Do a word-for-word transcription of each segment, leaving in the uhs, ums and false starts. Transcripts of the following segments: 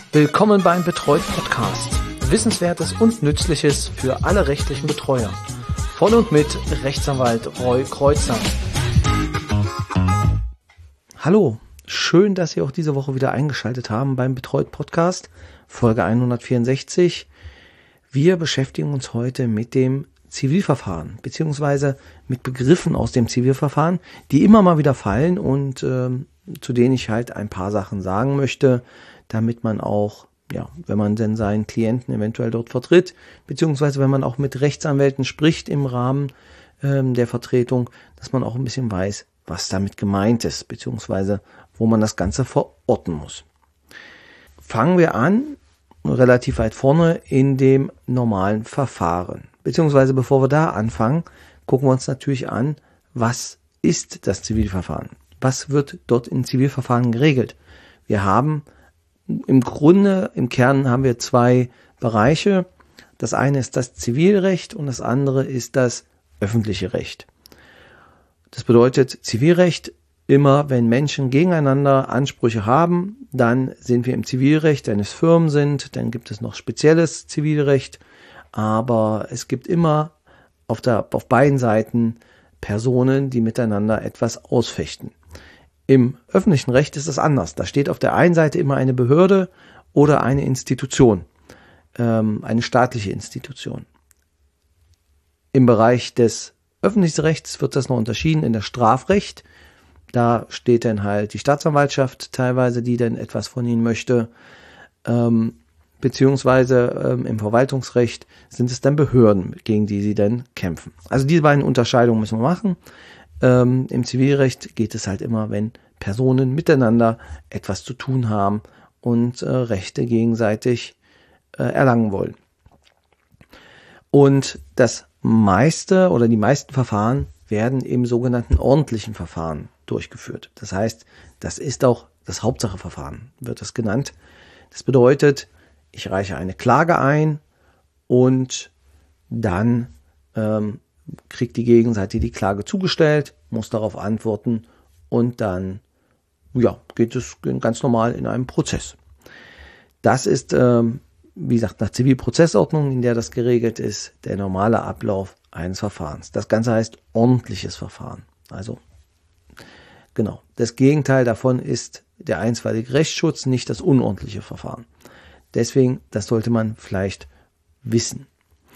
Willkommen beim Betreut Podcast. Wissenswertes und Nützliches für alle rechtlichen Betreuer. Von und mit Rechtsanwalt Roy Kreuzer. Hallo, schön, dass Sie auch diese Woche wieder eingeschaltet haben beim Betreut Podcast, Folge hundertvierundsechzig. Wir beschäftigen uns heute mit dem Zivilverfahren, beziehungsweise mit Begriffen aus dem Zivilverfahren, die immer mal wieder fallen und äh, zu denen ich halt ein paar Sachen sagen möchte, damit man auch, ja, wenn man denn seinen Klienten eventuell dort vertritt, beziehungsweise wenn man auch mit Rechtsanwälten spricht im Rahmen ähm, der Vertretung, dass man auch ein bisschen weiß, was damit gemeint ist, beziehungsweise wo man das Ganze verorten muss. Fangen wir an, relativ weit vorne in dem normalen Verfahren. Beziehungsweise bevor wir da anfangen, gucken wir uns natürlich an, was ist das Zivilverfahren? Was wird dort im Zivilverfahren geregelt? Wir haben im Grunde, im Kern haben wir zwei Bereiche. Das eine ist das Zivilrecht und das andere ist das öffentliche Recht. Das bedeutet Zivilrecht, immer wenn Menschen gegeneinander Ansprüche haben, dann sind wir im Zivilrecht. Wenn es Firmen sind, dann gibt es noch spezielles Zivilrecht. Aber es gibt immer auf, der, auf beiden Seiten Personen, die miteinander etwas ausfechten. Im öffentlichen Recht ist es anders. Da steht auf der einen Seite immer eine Behörde oder eine Institution, ähm, eine staatliche Institution. Im Bereich des öffentlichen Rechts wird das noch unterschieden in das Strafrecht. Da steht dann halt die Staatsanwaltschaft teilweise, die dann etwas von ihnen möchte, ähm, beziehungsweise ähm, im Verwaltungsrecht sind es dann Behörden, gegen die sie dann kämpfen. Also diese beiden Unterscheidungen müssen wir machen. Ähm, Im Zivilrecht geht es halt immer, wenn Personen miteinander etwas zu tun haben und äh, Rechte gegenseitig äh, erlangen wollen. Und das meiste oder die meisten Verfahren werden im sogenannten ordentlichen Verfahren durchgeführt. Das heißt, das ist auch das Hauptsacheverfahren, wird es genannt. Das bedeutet, ich reiche eine Klage ein und dann ähm, kriegt die Gegenseite die Klage zugestellt, muss darauf antworten und dann ja, geht es ganz normal in einem Prozess. Das ist, ähm, wie gesagt, nach Zivilprozessordnung, in der das geregelt ist, der normale Ablauf eines Verfahrens. Das Ganze heißt ordentliches Verfahren. Also genau, das Gegenteil davon ist der einstweilige Rechtsschutz, nicht das unordentliche Verfahren. Deswegen, das sollte man vielleicht wissen.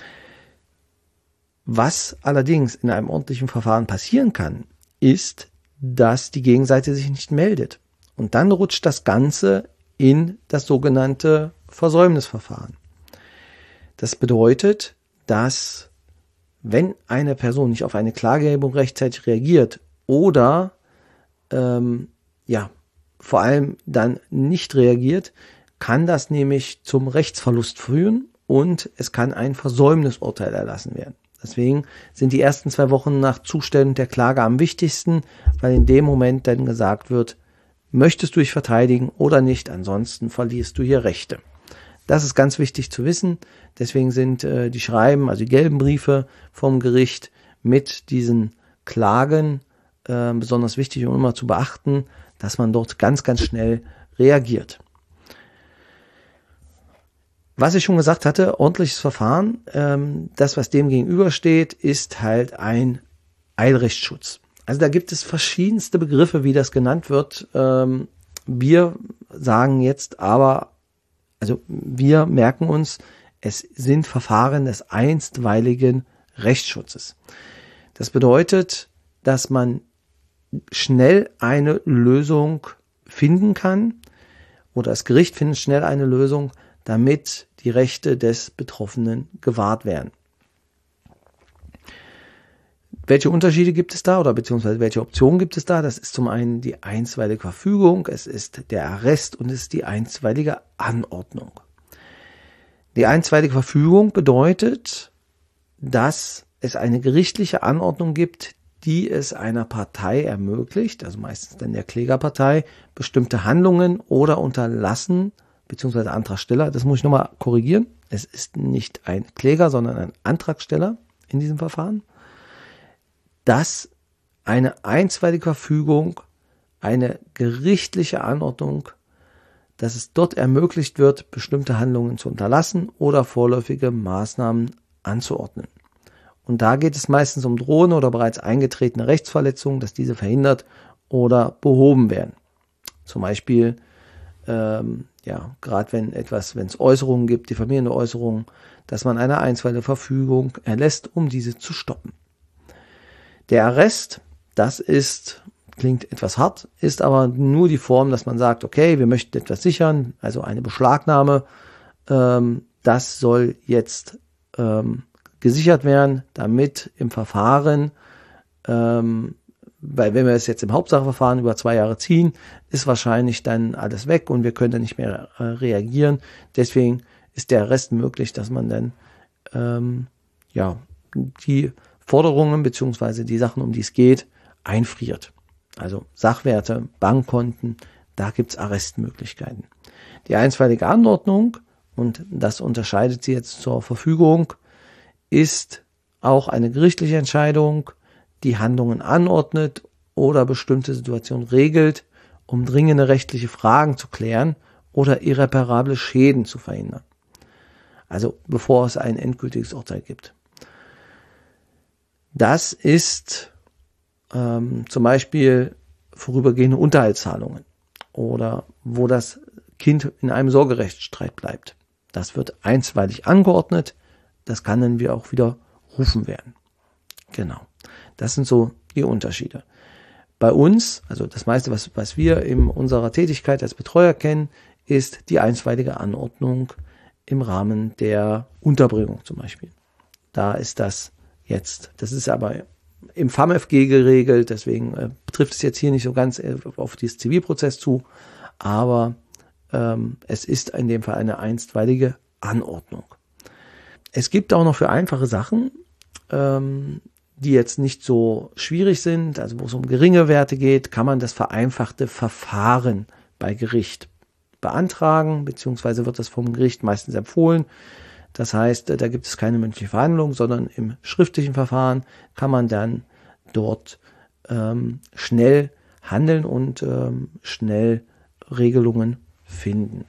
Was allerdings in einem ordentlichen Verfahren passieren kann, ist, dass die Gegenseite sich nicht meldet. Und dann rutscht das Ganze in das sogenannte Versäumnisverfahren. Das bedeutet, dass wenn eine Person nicht auf eine Klageerhebung rechtzeitig reagiert oder ähm, ja, vor allem dann nicht reagiert, kann das nämlich zum Rechtsverlust führen und es kann ein Versäumnisurteil erlassen werden. Deswegen sind die ersten zwei Wochen nach Zustellung der Klage am wichtigsten, weil in dem Moment dann gesagt wird, möchtest du dich verteidigen oder nicht, ansonsten verlierst du hier Rechte. Das ist ganz wichtig zu wissen, deswegen sind äh, die Schreiben, also die gelben Briefe vom Gericht mit diesen Klagen äh, besonders wichtig und immer zu beachten, dass man dort ganz, ganz schnell reagiert. Was ich schon gesagt hatte, ordentliches Verfahren, ähm, das, was dem gegenübersteht, ist halt ein Eilrechtsschutz. Also da gibt es verschiedenste Begriffe, wie das genannt wird. Ähm, wir sagen jetzt aber, also wir merken uns, es sind Verfahren des einstweiligen Rechtsschutzes. Das bedeutet, dass man schnell eine Lösung finden kann oder das Gericht findet schnell eine Lösung, damit die Rechte des Betroffenen gewahrt werden. Welche Unterschiede gibt es da oder beziehungsweise welche Optionen gibt es da? Das ist zum einen die einstweilige Verfügung, es ist der Arrest und es ist die einstweilige Anordnung. Die einstweilige Verfügung bedeutet, dass es eine gerichtliche Anordnung gibt, die es einer Partei ermöglicht, also meistens dann der Klägerpartei, bestimmte Handlungen oder Unterlassen beziehungsweise Antragsteller, das muss ich nochmal korrigieren, es ist nicht ein Kläger, sondern ein Antragsteller in diesem Verfahren, dass eine einstweilige Verfügung, eine gerichtliche Anordnung dass es dort ermöglicht wird, bestimmte Handlungen zu unterlassen oder vorläufige Maßnahmen anzuordnen. Und da geht es meistens um drohende oder bereits eingetretene Rechtsverletzungen, dass diese verhindert oder behoben werden. Zum Beispiel, ähm, ja, gerade wenn etwas, wenn es Äußerungen gibt, diffamierende Äußerungen, dass man eine einstweilige Verfügung erlässt, um diese zu stoppen. Der Arrest, das ist, klingt etwas hart, ist aber nur die Form, dass man sagt, okay, wir möchten etwas sichern, also eine Beschlagnahme, ähm, das soll jetzt ähm, gesichert werden, damit im Verfahren, ähm, weil wenn wir es jetzt im Hauptsacheverfahren über zwei Jahre ziehen, ist wahrscheinlich dann alles weg und wir können dann nicht mehr äh, reagieren. Deswegen ist der Arrest möglich, dass man dann ähm, ja die Forderungen beziehungsweise die Sachen, um die es geht, einfriert. Also Sachwerte, Bankkonten, da gibt es Arrestmöglichkeiten. Die einstweilige Anordnung, und das unterscheidet sie jetzt zur Verfügung, ist auch eine gerichtliche Entscheidung, die Handlungen anordnet oder bestimmte Situationen regelt, um dringende rechtliche Fragen zu klären oder irreparable Schäden zu verhindern. Also bevor es ein endgültiges Urteil gibt. Das ist ähm, zum Beispiel vorübergehende Unterhaltszahlungen oder wo das Kind in einem Sorgerechtsstreit bleibt. Das wird einstweilig angeordnet. Das kann dann wir auch wieder rufen werden. Genau. Das sind so die Unterschiede. Bei uns, also das meiste, was, was wir in unserer Tätigkeit als Betreuer kennen, ist die einstweilige Anordnung im Rahmen der Unterbringung zum Beispiel. Da ist das jetzt, das ist aber im F A M F G geregelt, deswegen äh, betrifft es jetzt hier nicht so ganz äh, auf dieses Zivilprozess zu, aber ähm, es ist in dem Fall eine einstweilige Anordnung. Es gibt auch noch für einfache Sachen, ähm, die jetzt nicht so schwierig sind, also wo es um geringe Werte geht, kann man das vereinfachte Verfahren bei Gericht beantragen, beziehungsweise wird das vom Gericht meistens empfohlen. Das heißt, da gibt es keine mündliche Verhandlung, sondern im schriftlichen Verfahren kann man dann dort ähm, schnell handeln und ähm, schnell Regelungen finden.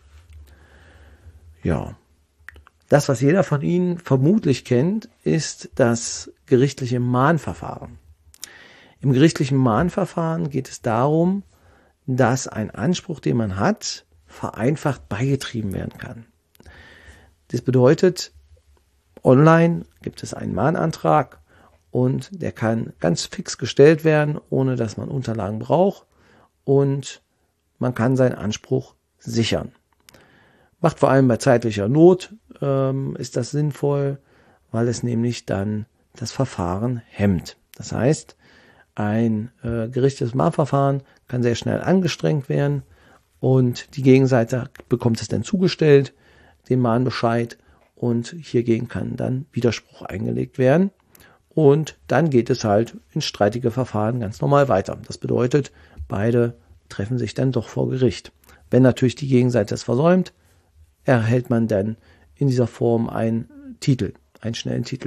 Ja. Das, was jeder von Ihnen vermutlich kennt, ist das gerichtliche Mahnverfahren. Im gerichtlichen Mahnverfahren geht es darum, dass ein Anspruch, den man hat, vereinfacht beigetrieben werden kann. Das bedeutet, online gibt es einen Mahnantrag und der kann ganz fix gestellt werden, ohne dass man Unterlagen braucht und man kann seinen Anspruch sichern. Macht vor allem bei zeitlicher Not ähm, ist das sinnvoll, weil es nämlich dann das Verfahren hemmt. Das heißt, ein äh, gerichtetes Mahnverfahren kann sehr schnell angestrengt werden und die Gegenseite bekommt es dann zugestellt, den Mahnbescheid, und hiergegen kann dann Widerspruch eingelegt werden und dann geht es halt in streitige Verfahren ganz normal weiter. Das bedeutet, beide treffen sich dann doch vor Gericht. Wenn natürlich die Gegenseite es versäumt, erhält man dann in dieser Form einen Titel, einen schnellen Titel.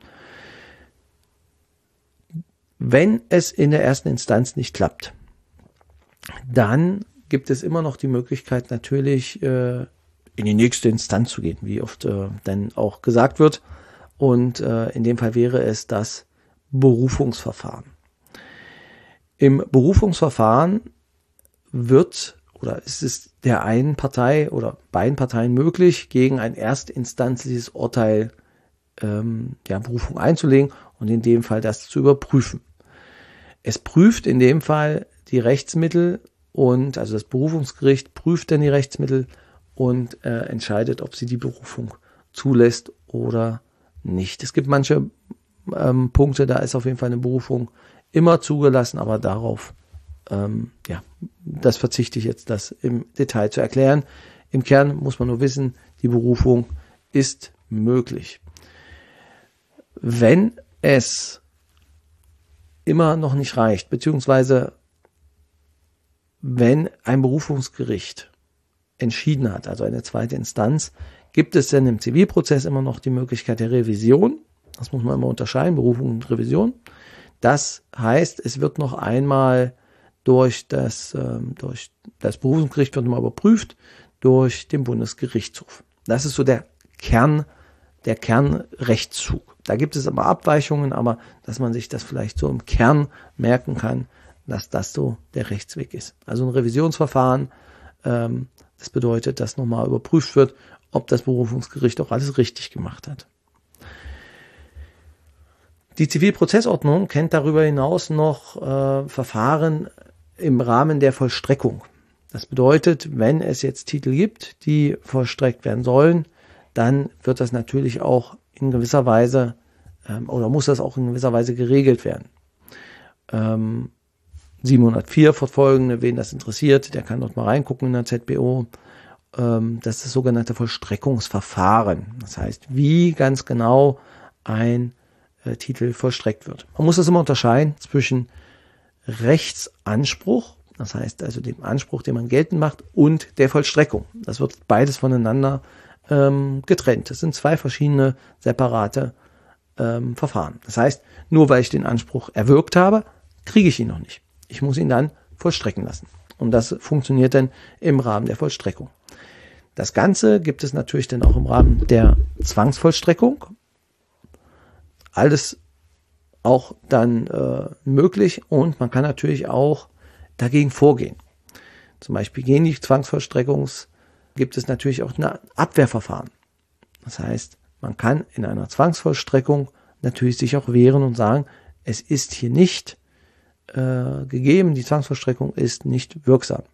Wenn es in der ersten Instanz nicht klappt, dann gibt es immer noch die Möglichkeit natürlich äh, in die nächste Instanz zu gehen, wie oft äh, dann auch gesagt wird. Und äh, in dem Fall wäre es das Berufungsverfahren. Im Berufungsverfahren wird oder ist es der einen Partei oder beiden Parteien möglich, gegen ein erstinstanzliches Urteil ähm, ja, Berufung einzulegen und in dem Fall das zu überprüfen. Es prüft in dem Fall die Rechtsmittel und also das Berufungsgericht prüft dann die Rechtsmittel und äh, entscheidet, ob sie die Berufung zulässt oder nicht. Es gibt manche ähm, Punkte, da ist auf jeden Fall eine Berufung immer zugelassen, aber darauf, ähm, ja, das verzichte ich jetzt, das im Detail zu erklären. Im Kern muss man nur wissen, die Berufung ist möglich. Wenn es immer noch nicht reicht, beziehungsweise wenn ein Berufungsgericht entschieden hat, also eine zweite Instanz, gibt es dann im Zivilprozess immer noch die Möglichkeit der Revision. Das muss man immer unterscheiden, Berufung und Revision. Das heißt, es wird noch einmal durch das, ähm, durch das Berufungsgericht wird nochmal überprüft, durch den Bundesgerichtshof. Das ist so der Kern, der Kernrechtszug. Da gibt es aber Abweichungen, aber dass man sich das vielleicht so im Kern merken kann, dass das so der Rechtsweg ist. Also ein Revisionsverfahren, ähm, das bedeutet, dass nochmal überprüft wird, ob das Berufungsgericht auch alles richtig gemacht hat. Die Zivilprozessordnung kennt darüber hinaus noch äh, Verfahren im Rahmen der Vollstreckung. Das bedeutet, wenn es jetzt Titel gibt, die vollstreckt werden sollen, dann wird das natürlich auch in gewisser Weise ähm, oder muss das auch in gewisser Weise geregelt werden. Ähm, siebenhundertvier fortfolgende, wen das interessiert, der kann dort mal reingucken in der Z B O. Ähm, das ist das sogenannte Vollstreckungsverfahren. Das heißt, wie ganz genau ein äh, Titel vollstreckt wird. Man muss das immer unterscheiden zwischen Rechtsanspruch, das heißt also dem Anspruch, den man geltend macht, und der Vollstreckung. Das wird beides voneinander ähm, getrennt. Das sind zwei verschiedene separate ähm, Verfahren. Das heißt, nur weil ich den Anspruch erwirkt habe, kriege ich ihn noch nicht. Ich muss ihn dann vollstrecken lassen. Und das funktioniert dann im Rahmen der Vollstreckung. Das Ganze gibt es natürlich dann auch im Rahmen der Zwangsvollstreckung. Alles auch dann äh, möglich, und man kann natürlich auch dagegen vorgehen. Zum Beispiel gegen die Zwangsvollstreckungs gibt es natürlich auch ein Abwehrverfahren. Das heißt, man kann in einer Zwangsvollstreckung natürlich sich auch wehren und sagen, es ist hier nicht äh, gegeben, die Zwangsvollstreckung ist nicht wirksam.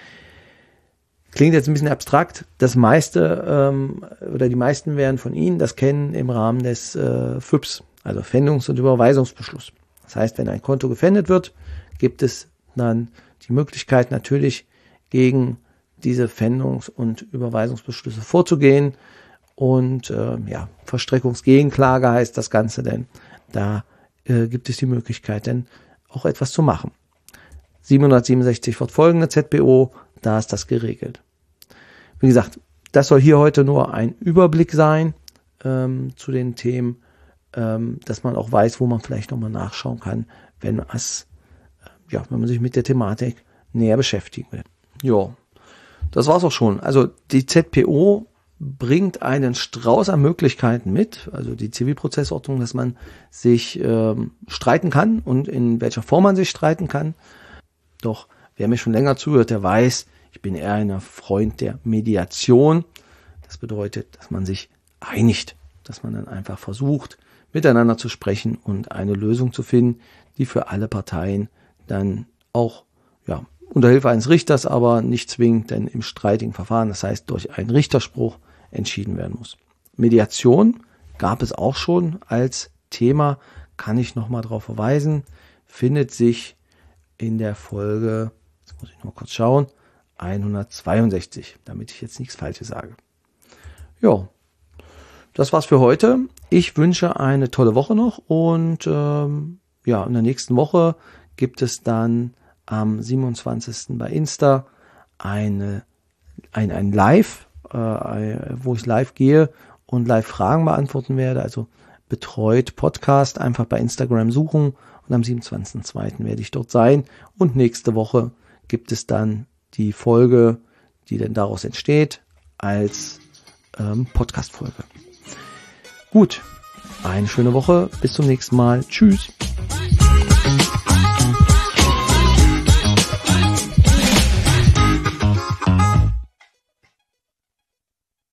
Klingt jetzt ein bisschen abstrakt. Das meiste ähm, oder die meisten werden von Ihnen das kennen im Rahmen des äh, F Ü Bs, also Pfändungs- und Überweisungsbeschluss. Das heißt, wenn ein Konto gepfändet wird, gibt es dann die Möglichkeit natürlich gegen diese Pfändungs- und Überweisungsbeschlüsse vorzugehen. Und äh, ja, Vollstreckungsgegenklage heißt das Ganze, denn da äh, gibt es die Möglichkeit, denn auch etwas zu machen. siebenhundertsiebenundsechzig fortfolgende Z B O, da ist das geregelt. Wie gesagt, das soll hier heute nur ein Überblick sein ähm, zu den Themen, ähm, dass man auch weiß, wo man vielleicht nochmal nachschauen kann, wenn, es, äh, ja, wenn man sich mit der Thematik näher beschäftigen will. Ja, das war's auch schon. Also die Z P O bringt einen Strauß an Möglichkeiten mit, also die Zivilprozessordnung, dass man sich ähm, streiten kann und in welcher Form man sich streiten kann. Doch wer mir schon länger zuhört, der weiß, ich bin eher ein Freund der Mediation. Das bedeutet, dass man sich einigt, dass man dann einfach versucht, miteinander zu sprechen und eine Lösung zu finden, die für alle Parteien dann auch, ja, unter Hilfe eines Richters, aber nicht zwingend denn im streitigen Verfahren, das heißt durch einen Richterspruch, entschieden werden muss. Mediation gab es auch schon als Thema, kann ich nochmal darauf verweisen, findet sich in der Folge, jetzt muss ich noch kurz schauen, hundertzweiundsechzig, damit ich jetzt nichts Falsches sage. Ja, das war's für heute. Ich wünsche eine tolle Woche noch und ähm, ja, in der nächsten Woche gibt es dann am siebenundzwanzigsten bei Insta eine, ein, ein Live, äh, wo ich live gehe und live Fragen beantworten werde, also betreut Podcast, einfach bei Instagram suchen und am siebenundzwanzigsten zweiten werde ich dort sein und nächste Woche gibt es dann die Folge, die dann daraus entsteht, als ähm, Podcast-Folge. Gut, eine schöne Woche, bis zum nächsten Mal, tschüss.